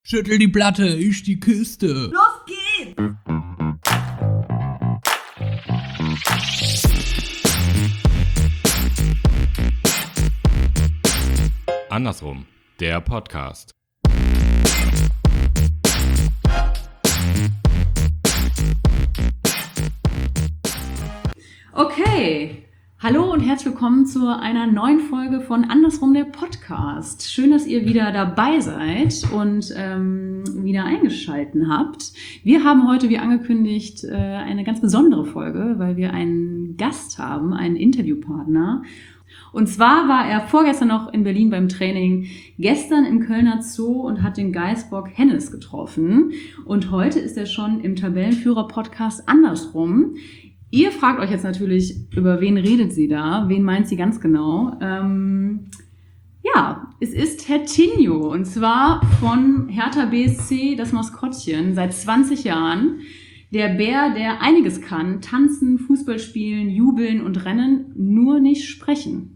Schüttel die Platte, ich die Kiste. Los geht's! Andersrum, der Podcast. Okay, hallo und herzlich willkommen zu einer neuen Folge von Andersrum, der Podcast. Schön, dass ihr wieder dabei seid und wieder eingeschalten habt. Wir haben heute, wie angekündigt, eine ganz besondere Folge, weil wir einen Gast haben, einen Interviewpartner. Und zwar war er vorgestern noch in Berlin beim Training, gestern im Kölner Zoo und hat den Geißbock Hennes getroffen. Und heute ist er schon im Tabellenführer-Podcast Andersrum. Ihr fragt euch jetzt natürlich, über wen redet sie da? Wen meint sie ganz genau? Ja, es ist Hertinho und zwar von Hertha BSC, das Maskottchen, seit 20 Jahren. Der Bär, der einiges kann, tanzen, Fußball spielen, jubeln und rennen, nur nicht sprechen.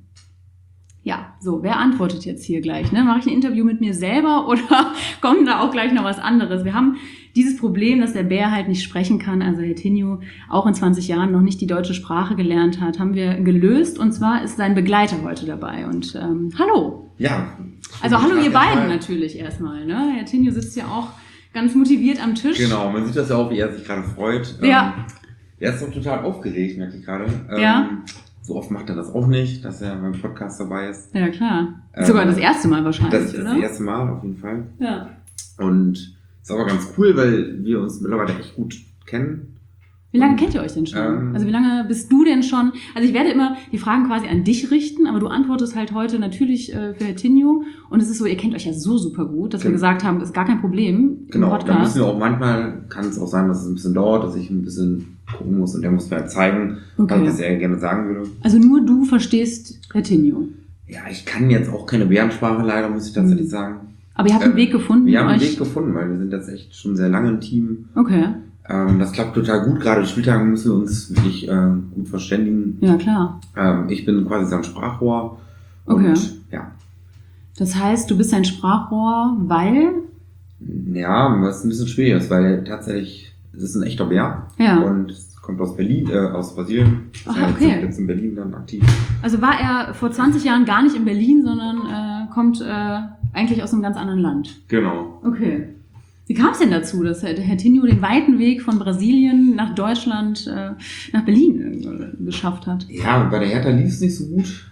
Ja, so, wer antwortet jetzt hier gleich? Ne? Mache ich ein Interview mit mir selber oder kommt da auch gleich noch was anderes? Wir haben dieses Problem, dass der Bär halt nicht sprechen kann, also Hertinho auch in 20 Jahren noch nicht die deutsche Sprache gelernt hat, haben wir gelöst und zwar ist sein Begleiter heute dabei und hallo. Ja. Also hallo ihr beiden natürlich erstmal, ne? Hertinho sitzt ja auch ganz motiviert am Tisch. Genau, man sieht das ja auch, wie er sich gerade freut. Ja. Er ist doch total aufgeregt, merke ich gerade. Ja. So oft macht er das auch nicht, dass er beim Podcast dabei ist. Ja, klar. Sogar das erste Mal wahrscheinlich, das ist oder? Das erste Mal auf jeden Fall. Ja. Und ist aber ganz cool, weil wir uns mittlerweile echt gut kennen. Wie lange kennt ihr euch denn schon? Also wie lange bist du denn schon? Also ich werde immer die Fragen quasi an dich richten, aber du antwortest halt heute natürlich für Hertinho. Und es ist so, ihr kennt euch ja so super gut, dass wir gesagt haben, ist gar kein Problem Genau, im Podcast. da müssen wir auch manchmal, kann es auch sein, dass es ein bisschen dauert, dass ich ein bisschen gucken muss und der muss mir halt zeigen, was er gerne sagen würde. Also nur du verstehst Hertinho? Ja, ich kann jetzt auch keine Bärensprache leider, muss ich tatsächlich sagen. Aber ihr habt einen Weg gefunden? Wir haben einen Weg gefunden, weil wir sind jetzt echt schon sehr lange im Team. Okay. Das klappt total gut. Gerade die Spieltage müssen wir uns wirklich gut verständigen. Ja, klar. Ich bin quasi sein Sprachrohr. Okay. Und, ja. Das heißt, du bist sein Sprachrohr, weil? Ja, was ein bisschen schwierig ist, weil tatsächlich, es ist ein echter Bär. Ja. Und es kommt aus Berlin, aus Brasilien. Ach, okay. Jetzt in Berlin dann aktiv. Also war er vor 20 Jahren gar nicht in Berlin, sondern kommt eigentlich aus einem ganz anderen Land. Genau. Okay. Wie kam es denn dazu, dass Hertinho den weiten Weg von Brasilien nach Deutschland, nach Berlin geschafft hat? Ja, bei der Hertha lief es nicht so gut.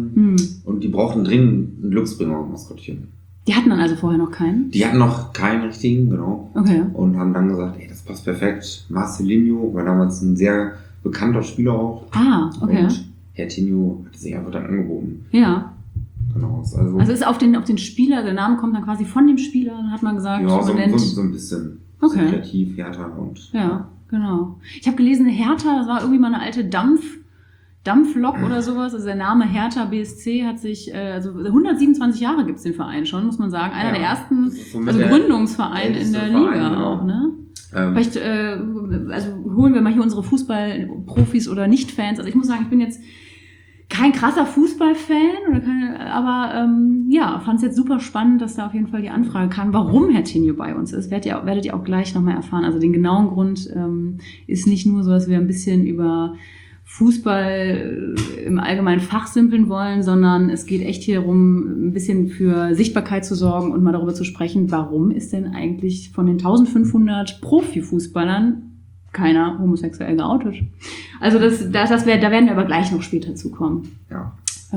Und die brauchten dringend einen Glücksbringer im Maskottchen. Die hatten dann also vorher noch keinen? Die hatten noch keinen richtigen, genau. Okay. Und haben dann gesagt, ey, das passt perfekt. Marcelinho war damals ein sehr bekannter Spieler auch. Ah, okay. Und Hertinho hat sich einfach dann angeboten. Ja. Genau. Also ist auf den Spieler, der Name kommt dann quasi von dem Spieler, dann hat man gesagt, ja, so ein bisschen. Okay. So kreativ, Hertha und. Ja, genau. Ich habe gelesen, Hertha, das war irgendwie mal eine alte Dampflok oder sowas. Also der Name Hertha BSC hat sich, also 127 Jahre gibt's den Verein schon, muss man sagen. Einer der ersten, also Gründungsvereine in der Liga genau. Auch, ne? Vielleicht also holen wir mal hier unsere Fußballprofis oder Nicht-Fans. Also ich muss sagen, ich bin jetzt kein krasser Fußballfan, aber ja, fand es jetzt super spannend, dass da auf jeden Fall die Anfrage kam, warum Hertinho bei uns ist. Werdet ihr auch gleich nochmal erfahren. Also den genauen Grund ist nicht nur so, dass wir ein bisschen über Fußball im allgemeinen fachsimpeln wollen, sondern es geht echt hier darum, ein bisschen für Sichtbarkeit zu sorgen und mal darüber zu sprechen, warum ist denn eigentlich von den 1500 Profifußballern keiner homosexuell geoutet. Also da werden wir aber gleich noch später zukommen. Ja.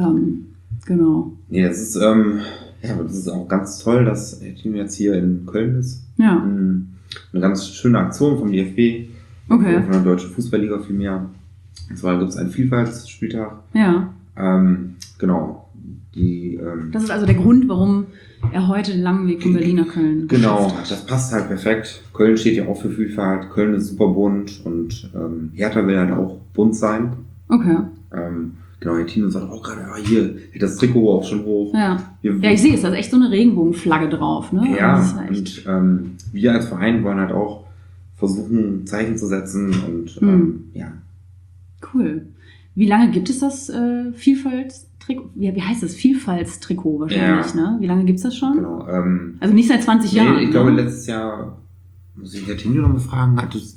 Genau. Nee, das ist auch ganz toll, dass Hertinho jetzt hier in Köln ist. Ja. Eine ganz schöne Aktion vom DFB. Okay. Von der Deutschen Fußballliga vielmehr. Und zwar gibt es einen Vielfaltsspieltag. Ja. Genau. Das ist also der Grund, warum er heute den langen Weg von Berlin nach Köln Genau, geschafft hat. das passt halt perfekt. Köln steht ja auch für Vielfalt. Köln ist super bunt und Hertha will halt auch bunt sein. Okay. Genau, Hertinho sagt auch gerade, hier hält das Trikot auch schon hoch. Ja, ich sehe es, da ist echt so eine Regenbogenflagge drauf. Ne? Ja, das ist echt... und wir als Verein wollen halt auch versuchen, Zeichen zu setzen und ja. Cool. Wie lange gibt es das Vielfaltstrikot? Wie heißt das? Vielfaltstrikot wahrscheinlich, ne? Wie lange gibt es das schon? Genau. Also nicht seit 20 Jahren. Ich glaube, letztes Jahr, muss ich Hertinho noch mal fragen,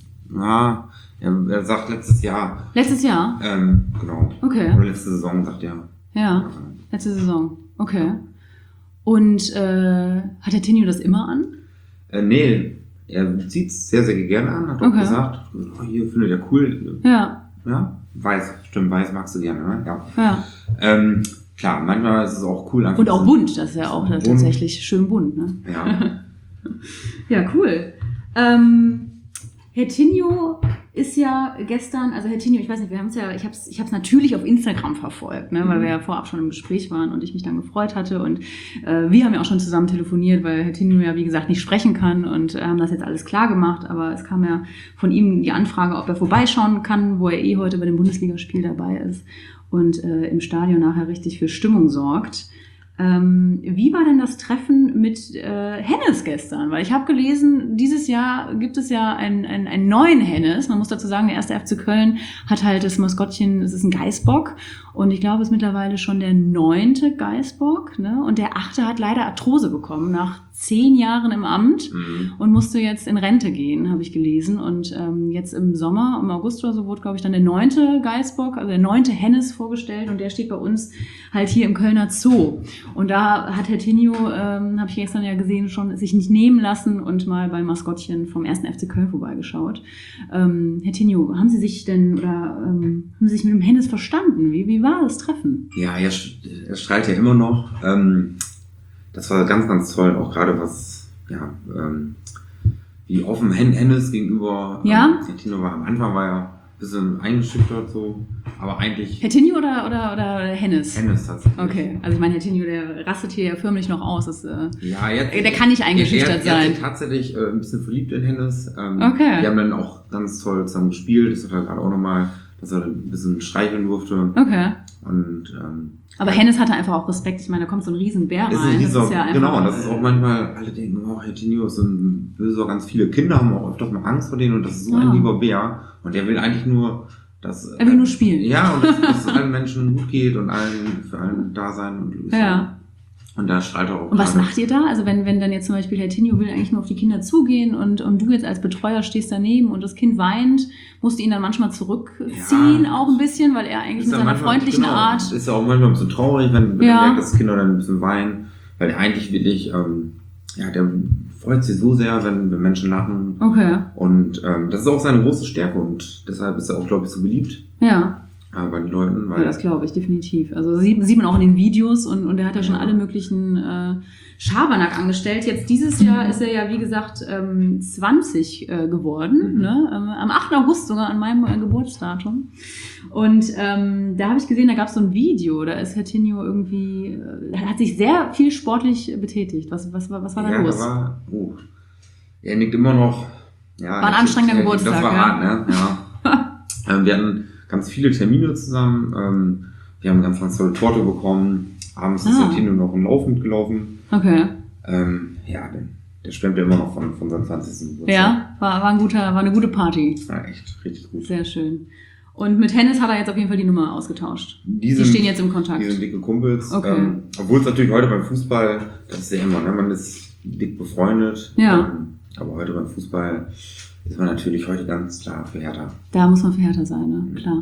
er sagt letztes Jahr. Letztes Jahr? Genau. Okay. Oder letzte Saison, sagt er. Ja, letzte Saison. Okay. Und hat Hertinho das immer an? Nee, er zieht es sehr, sehr gerne an, hat auch gesagt, hier findet er cool. Ja. Ja, weiß, stimmt, weiß magst du gerne, ne? Ja. Klar, manchmal ist es auch cool. Und auch bunt, das ist ja auch tatsächlich schön bunt, ne? Ja. Ja, cool. Hertinho ist ja gestern, also Hertinho, ich weiß nicht, wir haben es ja, ich hab's natürlich auf Instagram verfolgt, ne, weil wir ja vorab schon im Gespräch waren und ich mich dann gefreut hatte und wir haben ja auch schon zusammen telefoniert, weil Hertinho ja, wie gesagt, nicht sprechen kann und haben das jetzt alles klar gemacht, aber es kam ja von ihm die Anfrage, ob er vorbeischauen kann, wo er heute bei dem Bundesligaspiel dabei ist und im Stadion nachher richtig für Stimmung sorgt. Wie war denn das Treffen mit Hennes gestern? Weil ich habe gelesen, dieses Jahr gibt es ja einen neuen Hennes. Man muss dazu sagen, der 1. FC Köln hat halt das Maskottchen, es ist ein Geißbock. Und ich glaube, es ist mittlerweile schon der 9. Geißbock. Ne? Und der 8. hat leider Arthrose bekommen nach 10 Jahren im Amt und musste jetzt in Rente gehen, habe ich gelesen. Und jetzt im Sommer, im August oder so, wurde, glaube ich, dann der 9. Geißbock, also der 9. Hennes vorgestellt. Und der steht bei uns halt hier im Kölner Zoo. Und da hat Hertinho, habe ich gestern ja gesehen, schon sich nicht nehmen lassen und mal beim Maskottchen vom 1. FC Köln vorbeigeschaut. Hertinho, haben Sie sich denn haben Sie sich mit dem Hennes verstanden? Wie war das Treffen? Ja, er strahlt ja immer noch. Das war ganz, ganz toll, auch gerade was, wie offen Hennes gegenüber Hertinho war. Am Anfang war er ein bisschen eingeschüchtert so, aber eigentlich... Hertinho oder Hennes? Hennes tatsächlich. Okay, also ich meine, Hertinho, der rastet hier ja förmlich noch aus. Das, jetzt, der kann nicht eingeschüchtert sein. Er ist tatsächlich ein bisschen verliebt in Hennes. Okay. Die haben dann auch ganz toll zusammen gespielt. Das hat er gerade auch nochmal, dass er ein bisschen streicheln durfte. Okay. Und, aber Hennes hatte einfach auch Respekt. Ich meine, da kommt so ein Riesenbär rein. Das ist ja einfach, genau, und das ist auch manchmal, alle denken, Hertinho ist so ein Böser, ganz viele Kinder haben auch öfters mal Angst vor denen und das ist so ein lieber Bär. Und der will eigentlich nur, dass... Er will nur spielen. Ja, und dass es allen Menschen gut geht und für allen da sein und Louis. Ja. Und da strahlt er auch. Und was macht ihr da? Also wenn dann jetzt zum Beispiel Hertinho will eigentlich nur auf die Kinder zugehen und du jetzt als Betreuer stehst daneben und das Kind weint, musst du ihn dann manchmal zurückziehen auch ein bisschen, weil er eigentlich mit seiner freundlichen Art... Ist ja auch manchmal ein bisschen traurig, wenn er merkt, dass das Kinder dann ein bisschen weinen, weil der eigentlich wirklich, der freut sich so sehr, wenn Menschen lachen. Okay. Und das ist auch seine große Stärke und deshalb ist er auch, glaube ich, so beliebt. Ja. Bei den Leuten. Ja, das glaube ich, definitiv. Also sieht man auch in den Videos und er hat ja schon alle möglichen Schabernack angestellt. Jetzt dieses Jahr ist er ja, wie gesagt, 20 geworden. Ne? Am 8. August sogar an meinem Geburtsdatum. Und da habe ich gesehen, da gab es so ein Video, da ist Hertinho irgendwie, hat sich sehr viel sportlich betätigt. Was war da los? Er nickt immer noch. Ja, war ein anstrengender Geburtstag. Das war hart, ne? Ja. Wir hatten ganz viele Termine zusammen. Wir haben ganz, ganz tolle Torte bekommen. Abends ist Hertinho noch im Lauf mitgelaufen. Okay. Der schwärmt ja immer noch von seinem 20. Geburtstag. Ja, war eine gute Party. Ja, echt, richtig gut. Sehr schön. Und mit Hennes hat er jetzt auf jeden Fall die Nummer ausgetauscht. Die stehen jetzt im Kontakt. Die sind dicke Kumpels. Okay. Obwohl es natürlich heute beim Fußball, das ist ja immer, ne? Man ist dick befreundet. Ja. Aber heute beim Fußball ist man natürlich heute ganz klar für Hertha. Da muss man für Hertha sein, ne? Klar.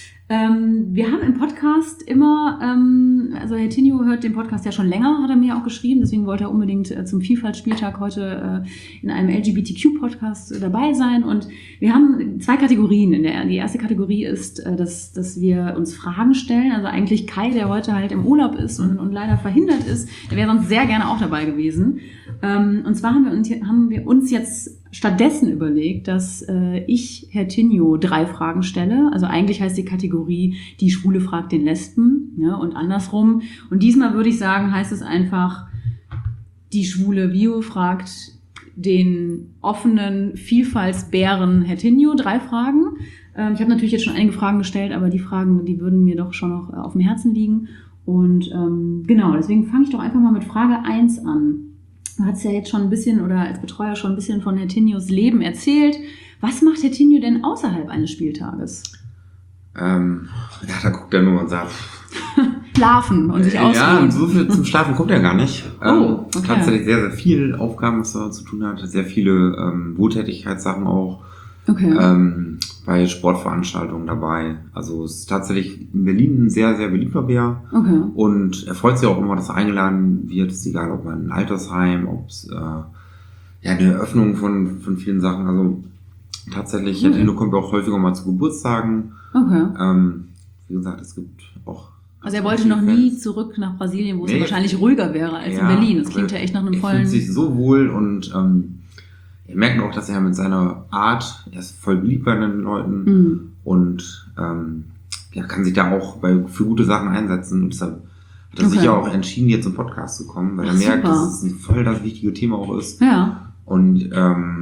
Wir haben im Podcast immer, also Hertinho hört den Podcast ja schon länger, hat er mir auch geschrieben, deswegen wollte er unbedingt zum Vielfaltspieltag heute in einem LGBTQ-Podcast dabei sein. Und wir haben 2 Kategorien. Die erste Kategorie ist, dass wir uns Fragen stellen. Also eigentlich Kai, der heute halt im Urlaub ist und leider verhindert ist, der wäre sonst sehr gerne auch dabei gewesen. Und zwar haben wir uns jetzt stattdessen überlegt, dass ich Hertinho 3 Fragen stelle. Also eigentlich heißt die Kategorie, die Schwule fragt den Lesben, ne, und andersrum. Und diesmal würde ich sagen, heißt es einfach, die schwule Bio fragt den offenen Vielfaltsbären Hertinho 3 Fragen. Ich habe natürlich jetzt schon einige Fragen gestellt, aber die Fragen, die würden mir doch schon noch auf dem Herzen liegen. Und genau, deswegen fange ich doch einfach mal mit Frage 1 an. Du hast ja jetzt schon ein bisschen oder als Betreuer schon ein bisschen von Hertinhos Leben erzählt. Was macht Hertinho denn außerhalb eines Spieltages? Da guckt er nur und sagt... Schlafen und sich ausruhen. Ja, so viel zum Schlafen kommt er gar nicht. Okay. Tatsächlich sehr, sehr viel Aufgaben, was er zu tun hat. Sehr viele Wohltätigkeitssachen auch. Okay. Bei Sportveranstaltungen dabei. Also es ist tatsächlich in Berlin ein sehr, sehr beliebter Bär. Okay. Und er freut sich auch immer, dass er eingeladen wird. Es ist egal, ob man ein Altersheim, ob es eine Eröffnung von vielen Sachen. Also tatsächlich, Tino kommt auch häufiger mal zu Geburtstagen. Okay. Wie gesagt, es gibt auch... Also er wollte noch nie zurück nach Brasilien, wo es wahrscheinlich ruhiger wäre als in Berlin. Das klingt ja echt nach einem vollen... Er fühlt sich so wohl und er merkt auch, dass er mit seiner Art, er ist voll beliebt bei den Leuten und kann sich da auch für gute Sachen einsetzen. Und deshalb hat er sich ja auch entschieden, jetzt zum Podcast zu kommen, weil er merkt, dass es voll das wichtige Thema auch ist. Ja. Und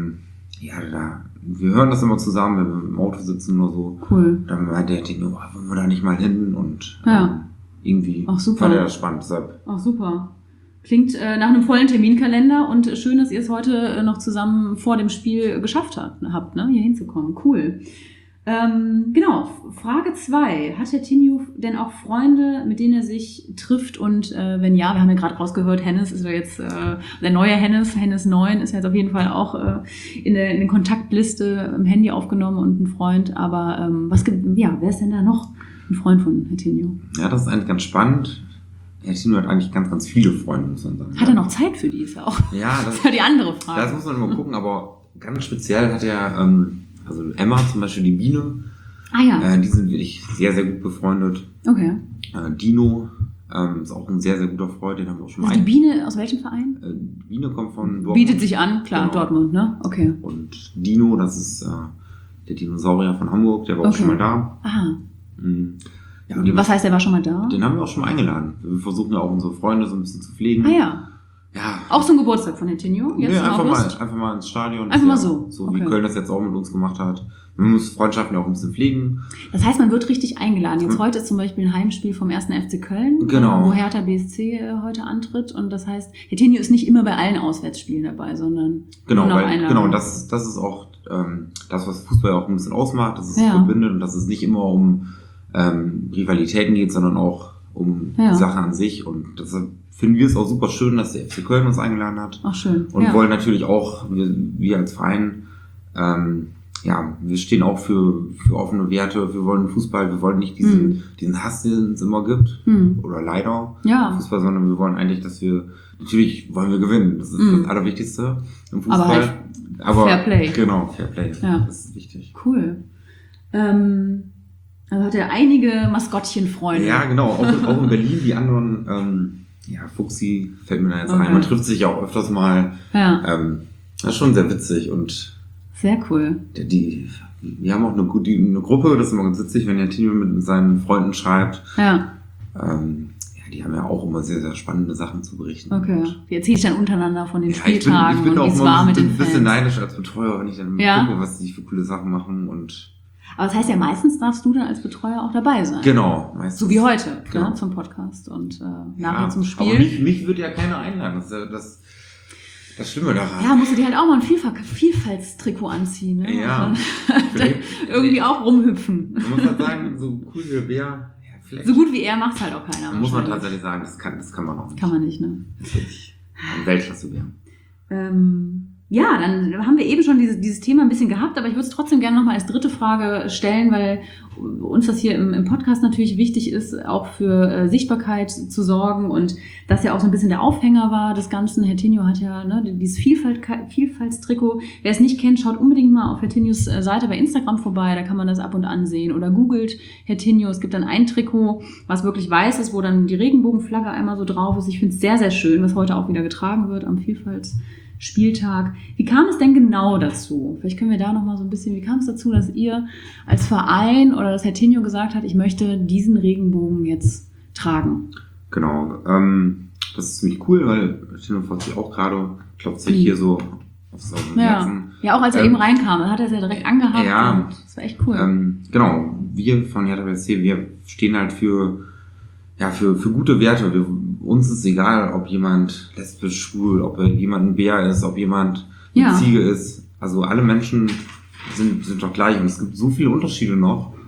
wir hören das immer zusammen, wenn wir im Auto sitzen oder so. Cool. Dann meinte er, wollen wir da nicht mal hin? Und irgendwie fand er das spannend. Deshalb. Ach, super. Klingt nach einem vollen Terminkalender und schön, dass ihr es heute noch zusammen vor dem Spiel geschafft habt, ne, hier hinzukommen. Cool. Genau, Frage 2. Hat Herr Tinio denn auch Freunde, mit denen er sich trifft? Und wenn ja, wir haben ja gerade rausgehört, Hennes ist ja jetzt, der neue Hennes 9 ist ja jetzt auf jeden Fall auch in der Kontaktliste im Handy aufgenommen und ein Freund. Aber wer ist denn da noch ein Freund von Herr Tinio? Ja, das ist eigentlich ganz spannend. Herr Tinio hat eigentlich ganz, ganz viele Freunde, muss man sagen. Hat er noch Zeit für die? Ist ja auch das ist ja die andere Frage. Das muss man immer gucken, aber ganz speziell hat er... Also Emma zum Beispiel, die Biene, die sind wirklich sehr, sehr gut befreundet. Okay. Dino ist auch ein sehr, sehr guter Freund, den haben wir auch schon mal. Die Biene aus welchem Verein? Die Biene kommt von Dortmund. Bietet sich an, klar, genau. Dortmund, ne? Okay. Und Dino, das ist der Dinosaurier von Hamburg, der war auch schon mal da. Aha. Ja, was heißt, der war schon mal da? Den haben wir auch schon mal eingeladen. Wir versuchen ja auch unsere Freunde so ein bisschen zu pflegen. Ja. Auch zum Geburtstag von Herrn Tinio? Einfach mal ins Stadion. Einfach mal so. So wie Köln das jetzt auch mit uns gemacht hat. Man muss Freundschaften auch ein bisschen pflegen. Das heißt, man wird richtig eingeladen. Jetzt heute ist zum Beispiel ein Heimspiel vom 1. FC Köln, wo Hertha BSC heute antritt. Und das heißt, Herr Tinio ist nicht immer bei allen Auswärtsspielen dabei, sondern das ist auch das, was Fußball auch ein bisschen ausmacht, dass es verbindet und dass es nicht immer um Rivalitäten geht, sondern auch um die Sache an sich. Und deshalb finden wir es auch super schön, dass der FC Köln uns eingeladen hat. Ach, schön. Und wollen natürlich auch, wir als Verein, wir stehen auch für offene Werte. Wir wollen Fußball, wir wollen nicht diesen Hass, den es immer gibt. Oder leider Fußball, sondern wir wollen eigentlich, natürlich wollen wir gewinnen. Das ist das Allerwichtigste im Fußball. Aber Fair Play. Genau, Fair Play. Ja. Das ist wichtig. Cool. Also hat er einige Maskottchenfreunde. Ja, genau. Auch in Berlin, die anderen, Fuchsi fällt mir da jetzt ein. Man trifft sich ja auch öfters mal. Ja. Das ist schon sehr witzig und sehr cool. Wir haben auch eine Gruppe, das ist immer ganz witzig, wenn der Tinio mit seinen Freunden schreibt. Ja. Die haben ja auch immer sehr, sehr spannende Sachen zu berichten. Okay. Die erzähle ich dann untereinander von den Spieltagen und wie es war mit den Fans. Ich bin ein bisschen neidisch als Betreuer, wenn ich dann gucke, was die für coole Sachen machen und... Aber das heißt ja, meistens darfst du dann als Betreuer auch dabei sein. Genau, meistens. So wie heute, zum Podcast und nachher zum Spiel. Aber mich würde ja keiner einladen. Das ist das Schlimme daran. Ja, musst du dir halt auch mal ein Vielfaltstrikot anziehen. Ne? Ja. Irgendwie auch rumhüpfen. Man muss halt sagen, so cool wie der Bär, so gut wie er macht es halt auch keiner. Muss man tatsächlich sagen, das kann man auch nicht. Kann man nicht, ne? Das ist wirklich ein Weltklasse-Bär. Dann haben wir eben schon dieses Thema ein bisschen gehabt, aber ich würde es trotzdem gerne nochmal als dritte Frage stellen, weil uns das hier im Podcast natürlich wichtig ist, auch für Sichtbarkeit zu sorgen und das ja auch so ein bisschen der Aufhänger war des Ganzen. Herr Tinio hat ja dieses Vielfaltstrikot. Wer es nicht kennt, schaut unbedingt mal auf Herr Tinios Seite bei Instagram vorbei, da kann man das ab und an sehen oder googelt Herr Tinio. Es gibt dann ein Trikot, was wirklich weiß ist, wo dann die Regenbogenflagge einmal so drauf ist. Ich finde es sehr, sehr schön, was heute auch wieder getragen wird am Vielfaltsspieltag. Wie kam es denn genau dazu? Vielleicht können wir da nochmal so ein bisschen, wie kam es dazu, dass ihr als Verein oder dass Herr Tinio gesagt hat, ich möchte diesen Regenbogen jetzt tragen? Genau, das ist ziemlich cool, weil Tinio freut sich auch gerade, klopft sich hier so auf so einen Herzen. Ja, auch als er eben reinkam, hat er es ja direkt angehabt. Ja, und das war echt cool. Genau, wir von Hertha BSC, wir stehen halt für gute Werte. Uns ist egal, ob jemand lesbisch, schwul, ob jemand ein Bär ist, ob jemand eine Ziege ist. Also alle Menschen sind doch gleich und es gibt so viele Unterschiede noch.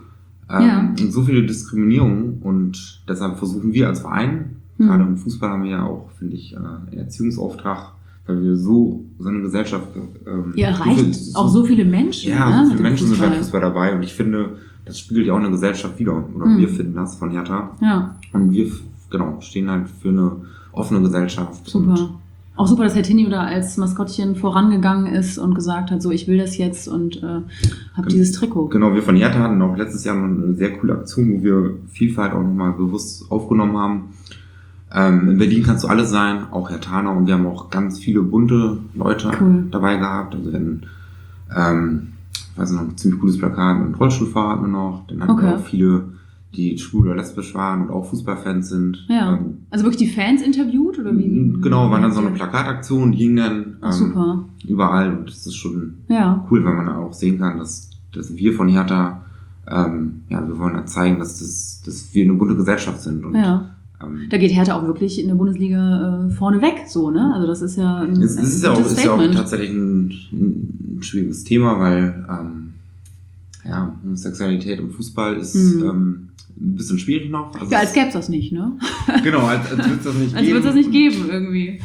Und so viele Diskriminierungen und deshalb versuchen wir als Verein, gerade im Fußball haben wir ja auch, finde ich, einen Erziehungsauftrag, weil wir so eine Gesellschaft... Ihr erreicht auch so viele Menschen. Ja, so viele Menschen sind beim Fußball dabei und ich finde, das spiegelt ja auch eine Gesellschaft wider. Oder wir finden das von Hertha. Ja. Und wir stehen halt für eine offene Gesellschaft. Super. Auch super, dass Herr Tinio da als Maskottchen vorangegangen ist und gesagt hat, so, ich will das jetzt und habe dieses Trikot. Genau, wir von Hertha hatten auch letztes Jahr noch eine sehr coole Aktion, wo wir Vielfalt auch nochmal bewusst aufgenommen haben. In Berlin kannst du alles sein, auch Herthaner, und wir haben auch ganz viele bunte Leute dabei gehabt. Also wenn, ich weiß noch, ein ziemlich cooles Plakat mit Rollstuhlfahrer hatten wir noch. Dann hatten wir auch viele, die schwul oder lesbisch waren und auch Fußballfans sind. Ja. Also wirklich die Fans interviewt? Oder wie? Genau, war dann so eine Plakataktion, die ging dann super. Überall. Und das ist schon cool, weil man auch sehen kann, dass wir von Hertha, wir wollen ja zeigen, dass wir eine bunte Gesellschaft sind. Und, da geht Hertha auch wirklich in der Bundesliga vorne weg, so, ne? Also das ist ja ein es ist ja auch tatsächlich ein schwieriges Thema, weil Homosexualität im Fußball ist ein bisschen schwierig noch. Also als gäbe es das nicht, ne? Genau, als würde es das nicht geben. Als würde es das nicht geben, irgendwie.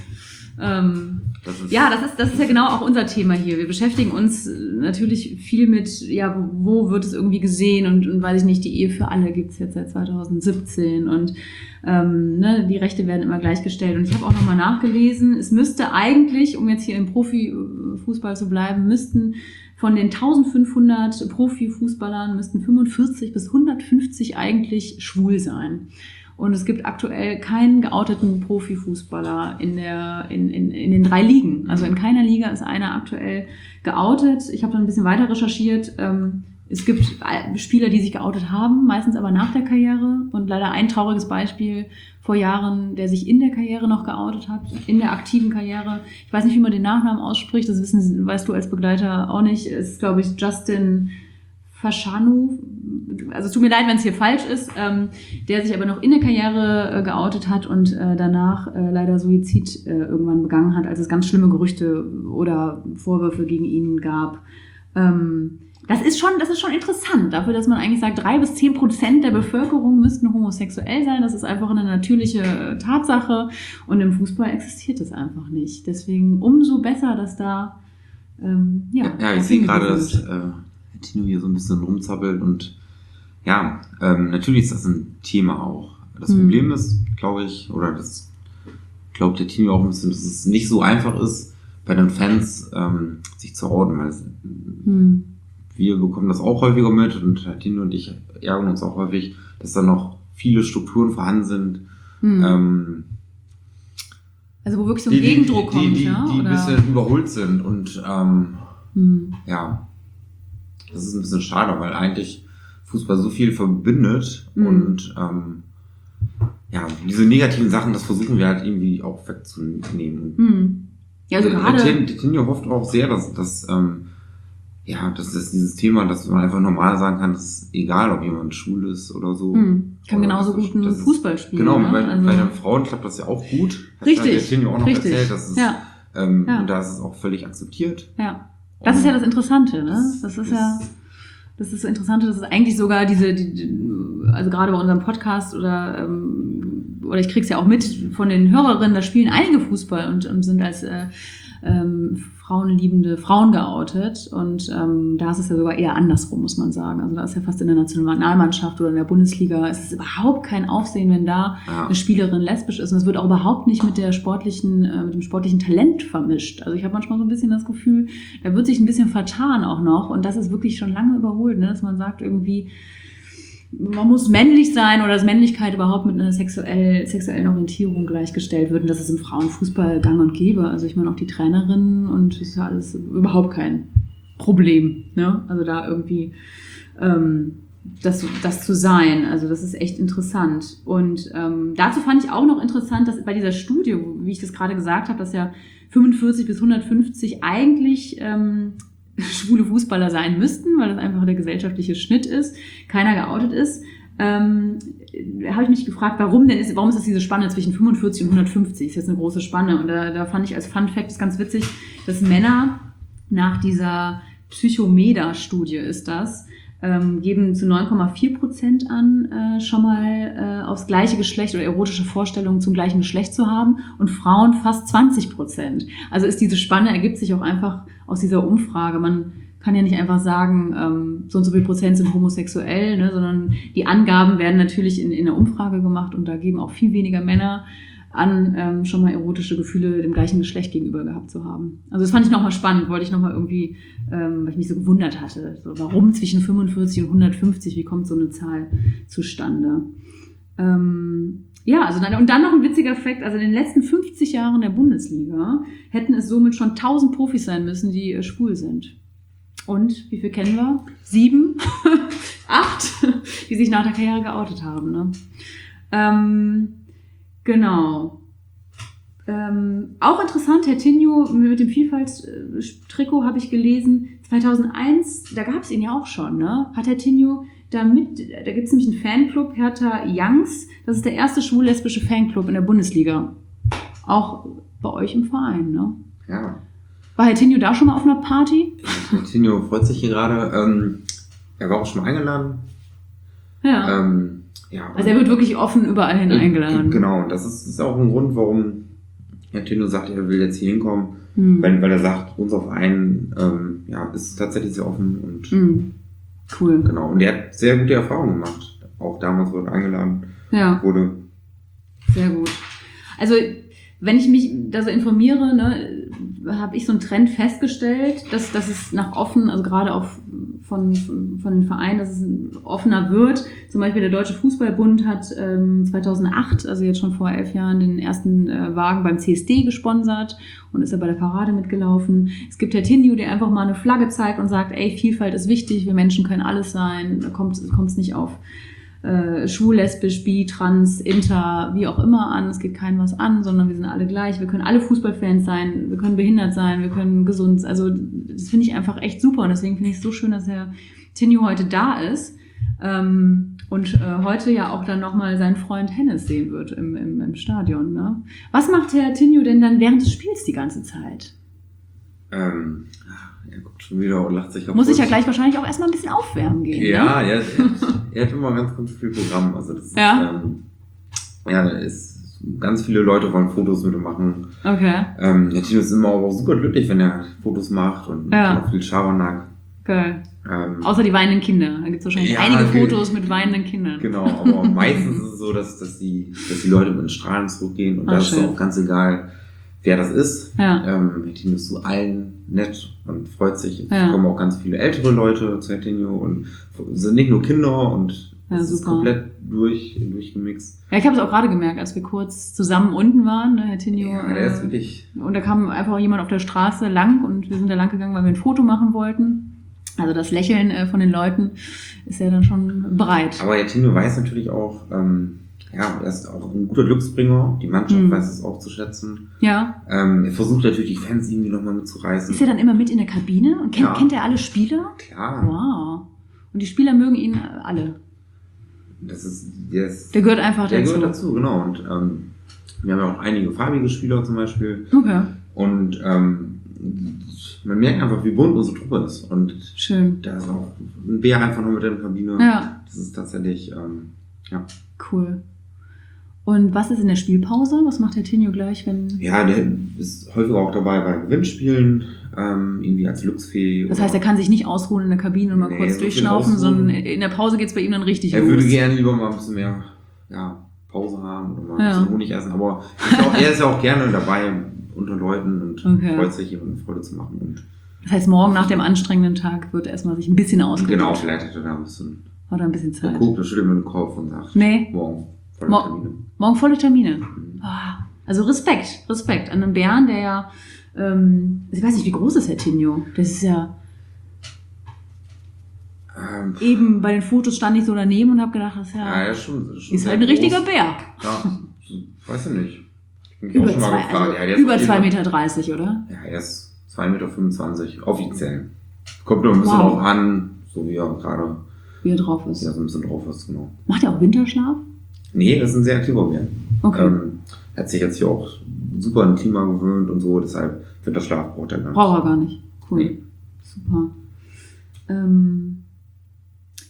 Das ist ja genau auch unser Thema hier. Wir beschäftigen uns natürlich viel mit, wo wird es irgendwie gesehen und weiß ich nicht, die Ehe für alle gibt's jetzt seit 2017 und die Rechte werden immer gleichgestellt. Und ich habe auch nochmal nachgelesen, es müsste eigentlich, um jetzt hier im Profifußball zu bleiben, müssten von den 1500 Profifußballern müssten 45 bis 150 eigentlich schwul sein. Und es gibt aktuell keinen geouteten Profifußballer in den 3 Ligen. Also in keiner Liga ist einer aktuell geoutet. Ich habe dann ein bisschen weiter recherchiert. Es gibt Spieler, die sich geoutet haben, meistens aber nach der Karriere. Und leider ein trauriges Beispiel vor Jahren, der sich in der Karriere noch geoutet hat, in der aktiven Karriere. Ich weiß nicht, wie man den Nachnamen ausspricht. Das weißt du als Begleiter auch nicht. Es ist, glaube ich, Justin Fashanu. Also es tut mir leid, wenn es hier falsch ist. Der sich aber noch in der Karriere geoutet hat und danach leider Suizid irgendwann begangen hat, als es ganz schlimme Gerüchte oder Vorwürfe gegen ihn gab. Das ist schon interessant, dafür, dass man eigentlich sagt, 3-10% der Bevölkerung müssten homosexuell sein. Das ist einfach eine natürliche Tatsache und im Fußball existiert das einfach nicht. Deswegen umso besser, dass da ich sehe gerade, dass Tino hier so ein bisschen rumzappelt und natürlich ist das ein Thema auch. Das Problem ist, glaube ich, oder das glaubt der Tino auch ein bisschen, dass es nicht so einfach ist, bei den Fans sich zu outen, weil wir bekommen das auch häufiger mit und Tino und ich ärgern uns auch häufig, dass da noch viele Strukturen vorhanden sind. Also wo wirklich so ein Gegendruck kommt, die ein bisschen überholt sind und das ist ein bisschen schade, weil eigentlich Fußball so viel verbindet und diese negativen Sachen, das versuchen wir halt irgendwie auch wegzunehmen. Ja, also gerade Tinio hofft auch sehr, dass das dieses Thema, dass man einfach normal sagen kann, dass es egal, ob jemand schwul ist oder so. Kann genauso gut ein Fußball spielen. Genau, bei den Frauen klappt das ja auch gut. Richtig. Hat der Tinio auch noch erzählt, dass es, und da ist es auch völlig akzeptiert. Ja. Das ist ja das Interessante, ne? Das ist so interessant, dass es eigentlich sogar also gerade bei unserem Podcast oder ich krieg's ja auch mit von den Hörerinnen, da spielen einige Fußball und sind als frauenliebende Frauen geoutet und da ist es ja sogar eher andersrum, muss man sagen. Also da ist ja fast in der Nationalmannschaft oder in der Bundesliga ist es überhaupt kein Aufsehen, wenn da eine Spielerin lesbisch ist und es wird auch überhaupt nicht mit dem sportlichen Talent vermischt. Also ich habe manchmal so ein bisschen das Gefühl, da wird sich ein bisschen vertan auch noch und das ist wirklich schon lange überholt, ne? Dass man sagt irgendwie, man muss männlich sein oder dass Männlichkeit überhaupt mit einer sexuellen Orientierung gleichgestellt wird und das ist im Frauenfußball gang und gäbe. Also ich meine auch die Trainerinnen und das ist ja alles überhaupt kein Problem, ne? Also da irgendwie das zu sein, also das ist echt interessant. Und dazu fand ich auch noch interessant, dass bei dieser Studie, wie ich das gerade gesagt habe, dass ja 45 bis 150 eigentlich schwule Fußballer sein müssten, weil das einfach der gesellschaftliche Schnitt ist, keiner geoutet ist, habe ich mich gefragt, warum ist das diese Spanne zwischen 45 und 150? Ist jetzt eine große Spanne. Und da fand ich als Fun Fact ist ganz witzig, dass Männer nach dieser Psychomeda-Studie ist das, geben zu 9,4% an, schon mal aufs gleiche Geschlecht oder erotische Vorstellungen zum gleichen Geschlecht zu haben und Frauen fast 20%. Also ist diese Spanne, ergibt sich auch einfach aus dieser Umfrage. Man kann ja nicht einfach sagen, so und so viel Prozent sind homosexuell, ne, sondern die Angaben werden natürlich in der Umfrage gemacht und da geben auch viel weniger Männer an, schon mal erotische Gefühle dem gleichen Geschlecht gegenüber gehabt zu haben. Also das fand ich nochmal spannend, wollte ich nochmal irgendwie, weil ich mich so gewundert hatte, so, warum zwischen 45 und 150, wie kommt so eine Zahl zustande? Ja, also und dann noch ein witziger Fakt, also in den letzten 50 Jahren der Bundesliga hätten es somit schon 1000 Profis sein müssen, die schwul sind. Und wie viel kennen wir? 7, 8, die sich nach der Karriere geoutet haben. Ne? Genau. Auch interessant, Herr Tinio mit dem Vielfaltstrikot habe ich gelesen, 2001, da gab es ihn ja auch schon, ne? Hat Herr Tinio da gibt es nämlich einen Fanclub, Hertha Youngs, das ist der erste schwul-lesbische Fanclub in der Bundesliga. Auch bei euch im Verein, ne? Ja. War Herr Tinio da schon mal auf einer Party? Herr Tinio freut sich hier gerade. Er war auch schon mal eingeladen. Ja. Ja. Also er wird wirklich offen überall hin eingeladen. Genau, und das ist auch ein Grund, warum Herr Tinio sagt, er will jetzt hier hinkommen. Weil er sagt, unser Verein ist tatsächlich sehr offen und cool. Genau. Und er hat sehr gute Erfahrungen gemacht. Auch damals, wo er eingeladen wurde. Sehr gut. Also wenn ich mich da so informiere, ne, habe ich so einen Trend festgestellt, dass es nach offen, also gerade auch von den Vereinen, dass es offener wird. Zum Beispiel der Deutsche Fußballbund hat 2008, also jetzt schon vor 11 Jahren, den ersten Wagen beim CSD gesponsert und ist ja bei der Parade mitgelaufen. Es gibt Herr Tinio, der einfach mal eine Flagge zeigt und sagt, ey, Vielfalt ist wichtig, wir Menschen können alles sein, da kommt es nicht auf schwul, lesbisch, bi, trans, inter, wie auch immer an. Es geht keinem was an, sondern wir sind alle gleich. Wir können alle Fußballfans sein, wir können behindert sein, wir können gesund. Also das finde ich einfach echt super und deswegen finde ich es so schön, dass Herr Tinio heute da ist und heute ja auch dann nochmal seinen Freund Hennes sehen wird im Stadion. Ne? Was macht Herr Tinio denn dann während des Spiels die ganze Zeit? Er guckt schon wieder und lacht sich kaputt. Muss ich ja gleich wahrscheinlich auch erstmal ein bisschen aufwärmen gehen. Ja, ne? er hat immer ganz viel Programm. Also das ist, ganz viele Leute wollen Fotos mit ihm machen. Okay. Herr Tinio ist immer auch super glücklich, wenn er Fotos macht und auch viel Schabernack. Geil. Außer die weinenden Kinder. Da gibt es wahrscheinlich einige Fotos mit weinenden Kindern. Genau, aber meistens ist es so, dass die Leute mit den Strahlen zurückgehen und das ist auch ganz egal, wer das ist. Ja. Herr Tinio ist zu allen nett und freut sich. Es kommen auch ganz viele ältere Leute zu Herr Tinio und sind nicht nur Kinder und es ist komplett durchgemixt. Ja, ich habe es auch gerade gemerkt, als wir kurz zusammen unten waren, ne, Herr Tinio. Ja, der ist wirklich. Und da kam einfach jemand auf der Straße lang und wir sind da lang gegangen, weil wir ein Foto machen wollten. Also das Lächeln von den Leuten ist ja dann schon bereit. Aber Herr Tinio weiß natürlich auch, er ist auch ein guter Glücksbringer. Die Mannschaft weiß es auch zu schätzen. Ja. Er versucht natürlich, die Fans irgendwie nochmal mitzureißen. Ist er dann immer mit in der Kabine? Und kennt er alle Spieler? Klar. Wow. Und die Spieler mögen ihn alle? Der gehört einfach dazu. Der gehört dazu, genau. Und wir haben ja auch einige farbige Spieler zum Beispiel. Okay. Und man merkt einfach, wie bunt unsere Truppe ist. Und schön. Da ist auch ein Bär einfach noch mit in der Kabine. Ja. Das ist tatsächlich, Cool. Und was ist in der Spielpause? Was macht der Tinio gleich, wenn... Ja, der ist häufiger auch dabei bei Gewinnspielen, irgendwie als Glücksfee. Das heißt, er kann sich nicht ausruhen in der Kabine und mal kurz durchschnaufen, sondern in der Pause geht's bei ihm dann richtig los. Er würde gerne lieber mal ein bisschen mehr Pause haben oder mal ein bisschen Honig essen, aber er ist ja auch gerne dabei unter Leuten und freut sich, jemandem Freude zu machen. Und das heißt, morgen nach dem anstrengenden Tag wird er erstmal sich ein bisschen ausruhen. Genau, vielleicht hat er da ein bisschen... Hat er ein bisschen Zeit. Er guckt, dann schüttelt mir den Kopf und sagt, morgen volle Termine. Morgen volle Termine. Also Respekt. An einem Bären, der ja, ich weiß nicht, wie groß ist Herr Tinio? Das ist ja, eben bei den Fotos stand ich so daneben und habe gedacht, das ist ja schon ist halt ein richtiger Bär. Ja, weiß ich nicht. Ich bin über auch schon mal gefragt. Also über 2,30 Meter, oder? Ja, er ist 2,25 Meter, offiziell. Kommt nur ein bisschen drauf an, so wie er gerade... Wie er drauf ist. Ja, so ein bisschen drauf ist, genau. Macht er auch Winterschlaf? Nee, das ist ein sehr aktiver Bär. Okay. Hat sich jetzt hier auch super an Klima gewöhnt und so, deshalb Winterschlaf braucht er gar nicht. Braucht er gar nicht. Cool. Nee. Super.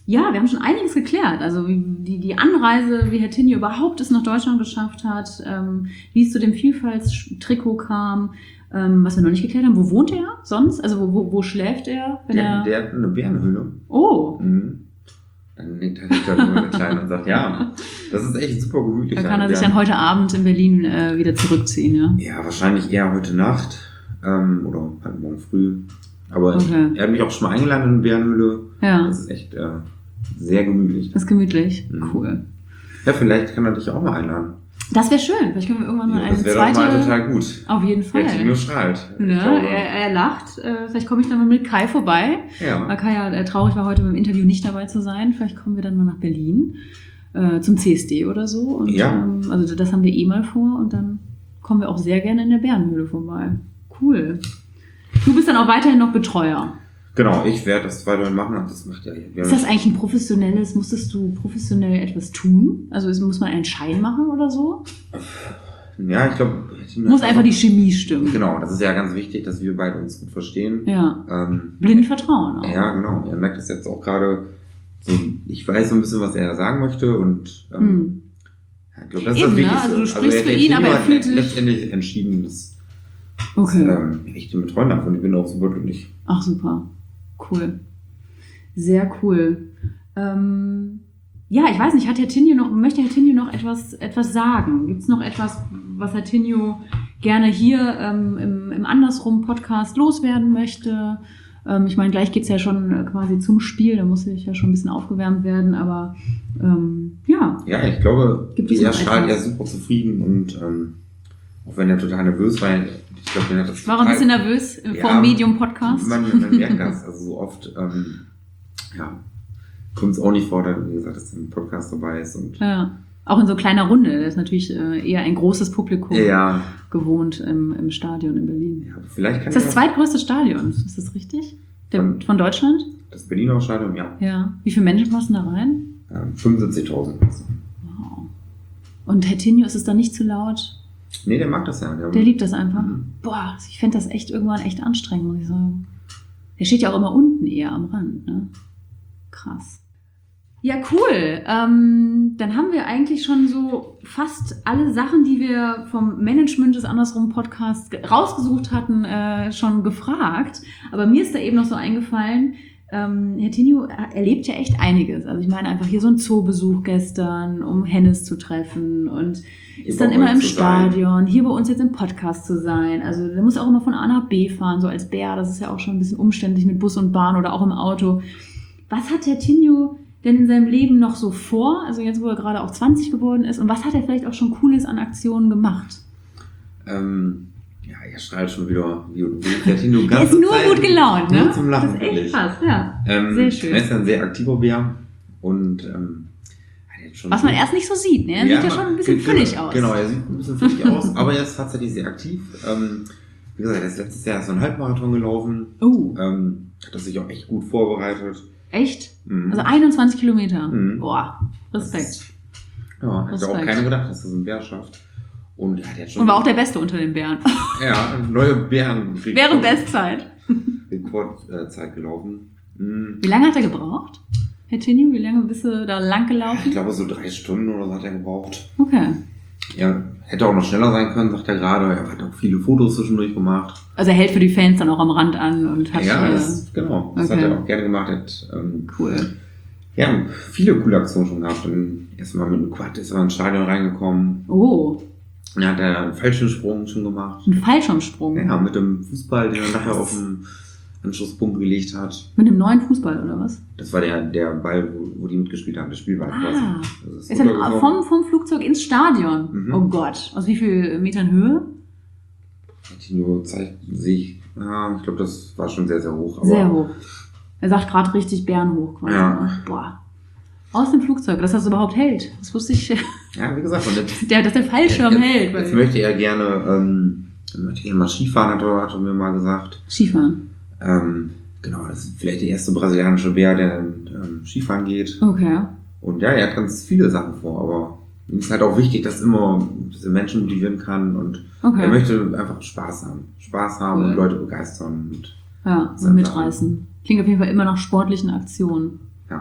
Ja, wir haben schon einiges geklärt. Also die Anreise, wie Herr Tinio überhaupt es nach Deutschland geschafft hat, wie es zu dem Vielfaltstrikot kam, was wir noch nicht geklärt haben. Wo wohnt er sonst? Also wo schläft er? Der hat eine Bärenhöhle. Oh. Mhm. Dann nickt er nur mit klein und sagt, ja, das ist echt super gemütlich. Da kann er sich dann heute Abend in Berlin wieder zurückziehen, ja? Ja, wahrscheinlich eher heute Nacht oder halt morgen früh. Aber Okay. er hat mich auch schon mal eingeladen in eine Bärenhöhle. Ja. Das ist echt sehr gemütlich. Das ist gemütlich. Mhm. Cool. Ja, vielleicht kann er dich auch mal einladen. Das wäre schön. Vielleicht können wir irgendwann mal Ja, eine das wäre doch mal zweite... total gut. Auf jeden Fall. Der Tino strahlt. Ich Ne? glaube, Er lacht. Vielleicht komme ich dann mal mit Kai vorbei. ja. Weil Kai ja traurig war, heute beim Interview nicht dabei zu sein. Vielleicht kommen wir dann mal nach Berlin zum CSD oder so. Und, Ja. also das haben wir mal vor. Und dann kommen wir auch sehr gerne in der Bärenhöhle vorbei. Cool. Du bist dann auch weiterhin noch Betreuer. Genau, ich werde das weiterhin machen. Das macht ja. Ist das eigentlich ein professionelles, musstest du professionell etwas tun? Also muss man einen Schein machen oder so? Ja, ich glaube. Muss einfach die Chemie stimmen. Genau, das ist ja ganz wichtig, dass wir beide uns gut verstehen. Ja. Ähm, Blind Vertrauen auch. Ja, genau. Er merkt das jetzt auch gerade. So, ich weiß so ein bisschen, was er sagen möchte und ja, ich glaube, das ist Eben, das ne? Wichtigste. Also du sprichst für ihn, Tino aber er hat fühlt sich- letztendlich entschieden, dass Okay. ich den betreuen darf und ich bin auch super glücklich. Ach, super. Cool. Sehr cool. Ja, ich weiß nicht, möchte Herr Tinio noch etwas sagen? Gibt es noch etwas, was Herr Tinio gerne hier im Andersrum-Podcast loswerden möchte? Ich meine, gleich geht es ja schon quasi zum Spiel, da muss ich ja schon ein bisschen aufgewärmt werden, aber ja. Ja, ich glaube, Gibt es er noch strahlt etwas? er super zufrieden und auch wenn er total nervös war, ich glaube, den hat das Ich war auch ein bisschen nervös vor dem Medium-Podcast. Man merkt das, also so oft, kommt es auch nicht vor, wie gesagt, dass ein Podcast dabei ist und Ja. Auch in so kleiner Runde. Das ist natürlich eher ein großes Publikum ja, gewohnt im Stadion in Berlin. ja, vielleicht kann Das ist das ich zweitgrößte Stadion, ist das richtig? Von Deutschland? das Berliner Stadion, ja, Ja. Wie viele Menschen passen da rein? 75.000. Wow. Und Herr Tinio, ist es da nicht zu laut? Nee, der mag das ja. Der liebt das einfach. Mhm. Boah, ich fände das echt irgendwann echt anstrengend, muss ich sagen. Der steht ja auch immer unten eher am Rand, ne? Krass. Ja, cool. Dann haben wir eigentlich schon so fast alle Sachen, die wir vom Management des Andersrum-Podcasts rausgesucht hatten, schon gefragt. Aber mir ist da eben noch so eingefallen, Herr Tinio erlebt ja echt einiges. Also ich meine einfach hier so ein Zoobesuch gestern, um Hennes zu treffen und ist dann immer im Stadion, hier bei uns jetzt im Podcast zu sein. Also der muss auch immer von A nach B fahren, so als Bär. Das ist ja auch schon ein bisschen umständlich mit Bus und Bahn oder auch im Auto. Was hat Herr Tinio denn in seinem Leben noch so vor? Also jetzt, wo er gerade auch 20 geworden ist. Und was hat er vielleicht auch schon Cooles an Aktionen gemacht? Ja, er strahlt schon wieder wie der Tino Er ist nur gut gelaunt, ne? Nur zum Lachen, Das ist echt wirklich. krass, ja. Sehr schön. Er ist ein sehr aktiver Bär und hat jetzt schon Was man erst nicht so sieht, ne? Er sieht ja schon ein bisschen füllig aus. Genau, er sieht ein bisschen füllig aus, aber er ist tatsächlich sehr aktiv. Wie gesagt, er ist letztes Jahr so einen Halbmarathon gelaufen. Oh, Hat das sich auch echt gut vorbereitet. echt? Mhm. Also 21 Kilometer. Mhm. Boah, Respekt. Ja, hätte auch Respekt. keiner gedacht, dass das ein Bär schafft. Und er hat jetzt schon Und war auch der Beste unter den Bären. ja, neue Bären. Während Bestzeit. Rekordzeit gelaufen. Mhm. Wie lange hat er gebraucht? Herr Tinio, wie lange bist du da lang Ich gelaufen? glaube, so 3 Stunden oder so hat er gebraucht. Okay. Ja, hätte auch noch schneller sein können, sagt er gerade. Er hat auch viele Fotos zwischendurch gemacht. Also er hält für die Fans dann auch am Rand an und hat Ja, das hat Okay. er auch gerne gemacht. Er hat cool. ja, viele coole Aktionen schon gehabt. Dann erstmal mit einem Quad ist er ins Stadion reingekommen. Oh, Dann hat er einen Fallschirmsprung schon gemacht. ein Fallschirmsprung. Ja, mit dem Fußball, den er nachher auf den Anschlusspunkt gelegt hat. Mit einem neuen Fußball oder was? Das war der Ball, wo die mitgespielt haben, der Spielball quasi. Ah, Das ist dann runtergekommen. vom Flugzeug ins Stadion. Mhm. Oh Gott. Aus wie viel Metern Höhe? Tino zeigt sich, ja, ich glaube, das war schon sehr, sehr hoch. Aber Sehr hoch. Er sagt gerade richtig bärenhoch quasi. Ja. Boah. Aus dem Flugzeug, dass das überhaupt hält. Das wusste ich, Ja, wie gesagt, und jetzt, dass der Fallschirm hält. jetzt Weil möchte er gerne mal Skifahren, hat er mir mal gesagt. Skifahren. Genau, das ist vielleicht der erste brasilianische Bär, der Skifahren geht. Okay. Und ja, er hat ganz viele Sachen vor, aber ihm ist halt auch wichtig, dass immer diese Menschen motivieren kann und Okay. er möchte einfach Spaß haben. Spaß haben Cool. und Leute begeistern. Und Ja, Sein und mitreißen. Klingt auf jeden Fall immer nach sportlichen Aktionen. ja,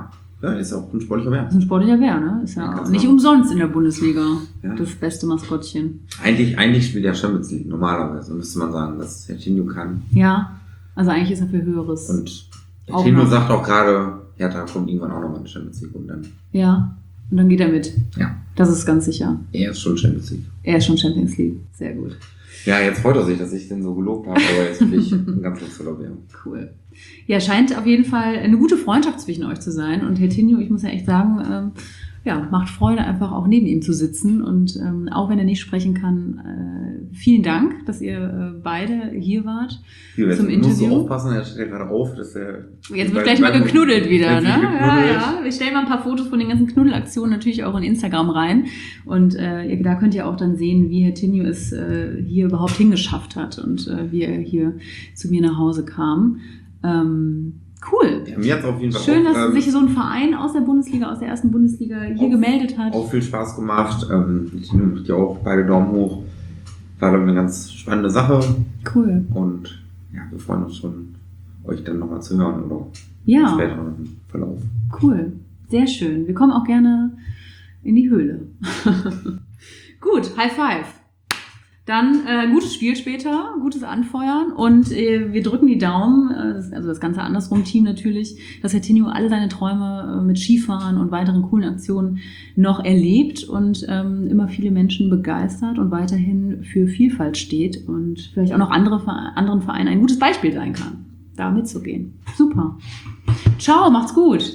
Ja, ist auch ein sportlicher Bär. Das ist ein sportlicher Bär, ne? Ist ja Ja, nicht genau. umsonst in der Bundesliga Ja. das beste Maskottchen. Eigentlich spielt der Champions League normalerweise, müsste man sagen, dass Hertinho kann. Ja, also eigentlich ist er für Höheres. Und Auch Hertinho noch. sagt auch gerade, Hertha kommt irgendwann auch nochmal in die Champions League und dann, Ja, und dann geht er mit. ja, Das ist ganz sicher. er ist schon Champions League. Er ist schon Champions League. Sehr gut. Ja, jetzt freut er sich, dass ich den so gelobt habe, aber jetzt bin ich ein ganz toller Bär. Cool. Ja, scheint auf jeden Fall eine gute Freundschaft zwischen euch zu sein. Und Hertinho, ich muss ja echt sagen, macht Freude, einfach auch neben ihm zu sitzen. Und auch wenn er nicht sprechen kann, vielen Dank, dass ihr beide hier wart Hier, zum jetzt musst du Interview. aufpassen, er steht gerade auf, dass er... Jetzt wird gleich mal geknuddelt wieder, Jetzt ne? wird geknuddelt. Ja. Wir stellen mal ein paar Fotos von den ganzen Knuddelaktionen natürlich auch in Instagram rein. Und da könnt ihr auch dann sehen, wie Hertinho es hier überhaupt hingeschafft hat und wie er hier zu mir nach Hause kam. Cool. Ja, mir hat es auf jeden Fall Schön, auch, dass sich so ein Verein aus der Bundesliga, aus der ersten Bundesliga hier gemeldet hat. auch viel Spaß gemacht. Hertinho macht ja auch beide Daumen hoch. War eine ganz spannende Sache. Cool. Und ja, wir freuen uns schon, euch dann nochmal zu hören oder Ja. im späteren Verlauf. Cool. Sehr schön. Wir kommen auch gerne in die Höhle. Gut, High Five. Dann gutes Spiel später, gutes Anfeuern und wir drücken die Daumen, also das ganze Andersrum-Team natürlich, dass Hertinho alle seine Träume mit Skifahren und weiteren coolen Aktionen noch erlebt und immer viele Menschen begeistert und weiterhin für Vielfalt steht und vielleicht auch noch anderen Vereinen ein gutes Beispiel sein kann, da mitzugehen. Super. Ciao, macht's gut.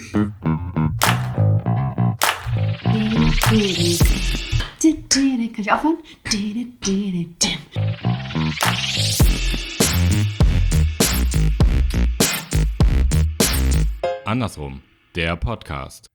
Kann ich aufhören? Andersrum, der Podcast.